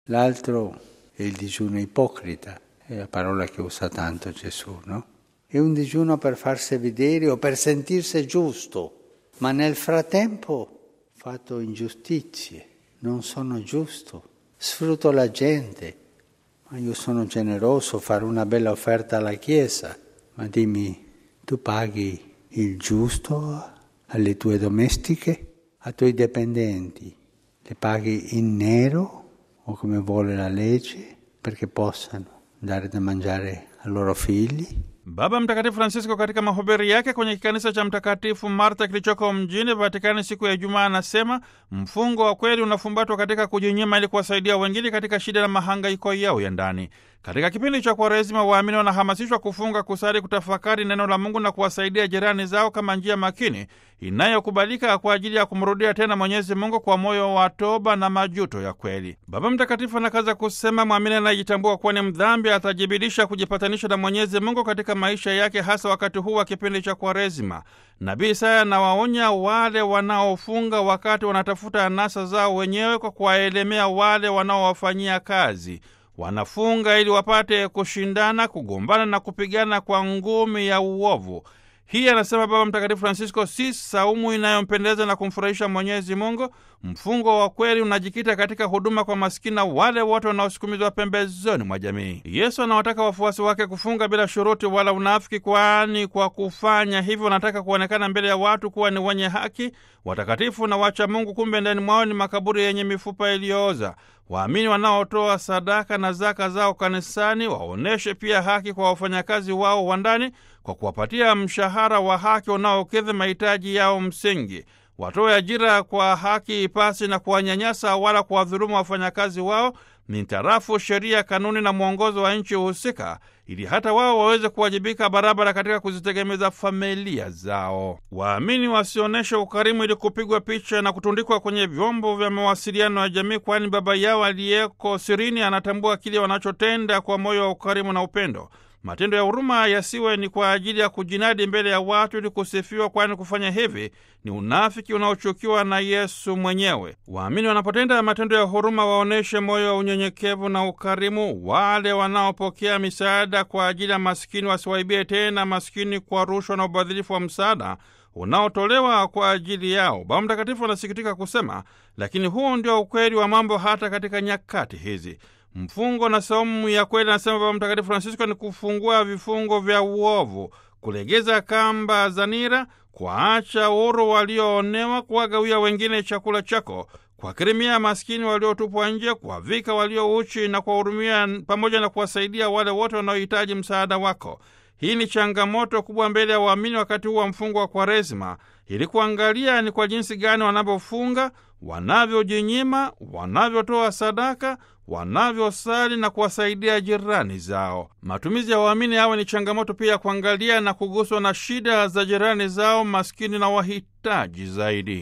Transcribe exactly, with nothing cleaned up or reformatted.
L'altro è il digiuno ipocrita, è la parola che usa tanto Gesù, no? È un digiuno per farsi vedere o per sentirsi giusto, ma nel frattempo ho fatto ingiustizie, non sono giusto, sfrutto la gente, ma io sono generoso, fare una bella offerta alla Chiesa, ma dimmi, tu paghi il giusto alle tue domestiche, ai tuoi dipendenti, le paghi in nero o come vuole la legge perché possano dare da mangiare ai loro figli? Baba Mtakatifu Francisco katika mahubiri yake kwenye kikanisa cha Mtakatifu Marta kilichoko mjini Vatikani siku ya Ijumaa anasema mfungo wa kweli unafumbatwa katika kujinyima ili kuwasaidia wengine katika shida na mahangaiko yao ya ndani. Katika kipindi cha Kwaresima, waamini wanahamasishwa kufunga, kusali, kutafakari neno la Mungu na kuwasaidia jirani zao kama njia makini inayokubalika kwa ajili ya kumrudia tena Mwenyezi Mungu kwa moyo wa toba na majuto ya kweli. Baba Mtakatifu anakaza kusema mwamini anayejitambua kuwa ni mdhambi atajibidisha kujipatanisha na Mwenyezi Mungu katika maisha yake, hasa wakati huu wa kipindi cha Kwaresima. Nabii Isaya anawaonya wale wanaofunga wakati wanatafuta anasa zao wenyewe kwa kuwaelemea wale wanaowafanyia kazi. Wanafunga ili wapate kushindana, kugombana na kupigana kwa ngumi ya uovu. Hii, anasema Baba Mtakatifu Francisco, si saumu inayompendeza na kumfurahisha Mwenyezi Mungu. Mfungo wa kweli unajikita katika huduma kwa maskini na wale wote wanaosukumizwa pembezoni mwa jamii. Yesu anawataka wafuasi wake kufunga bila shuruti wala unafiki, kwani kwa kufanya hivyo wanataka kuonekana mbele ya watu kuwa ni wenye haki, watakatifu na wacha Mungu, kumbe ndani mwao ni makaburi yenye mifupa iliyooza. Waamini wanaotoa sadaka na zaka zao kanisani waoneshe pia haki kwa wafanyakazi wao wa ndani kwa kuwapatia mshahara wa haki unaokidhi mahitaji yao msingi. Watoe ajira kwa haki pasi na kuwanyanyasa wala kuwadhulumu wafanyakazi wao mintarafu sheria, kanuni na mwongozo wa nchi husika, ili hata wao waweze kuwajibika barabara katika kuzitegemeza familia zao. Waamini wasioneshe ukarimu ili kupigwa picha na kutundikwa kwenye vyombo vya mawasiliano ya jamii, kwani Baba yao aliyeko sirini anatambua kile wanachotenda kwa moyo wa ukarimu na upendo. Matendo ya huruma yasiwe ni kwa ajili ya kujinadi mbele ya watu ili kusifiwa, kwani kufanya hivi ni unafiki unaochukiwa na Yesu mwenyewe. Waamini wanapotenda matendo ya huruma waoneshe moyo wa unyenyekevu na ukarimu. Wale wanaopokea misaada kwa ajili ya maskini wasiwaibie tena maskini kwa rushwa na ubadhilifu wa msaada unaotolewa kwa ajili yao. Baba Mtakatifu anasikitika kusema, lakini huu ndio ukweli wa mambo hata katika nyakati hizi. Mfungo na saumu ya kweli, anasema Baba Mtakatifu Francisco, ni kufungua vifungo vya uovu, kulegeza kamba za nira, kuacha huru walioonewa, kuwagawia wengine chakula chako, kuwakirimia maskini waliotupwa nje, kuwavika walio uchi na kuwahurumia, pamoja na kuwasaidia wale wote wanaohitaji msaada wako. Hii ni changamoto kubwa mbele ya waamini wakati huu wa mfungo wa Kwaresima, ili kuangalia ni kwa jinsi gani wanavyofunga, wanavyojinyima, wanavyotoa sadaka, wanavyosali na kuwasaidia jirani zao. Matumizi ya waamini hawa ni changamoto pia kuangalia na kuguswa na shida za jirani zao maskini na wahitaji zaidi.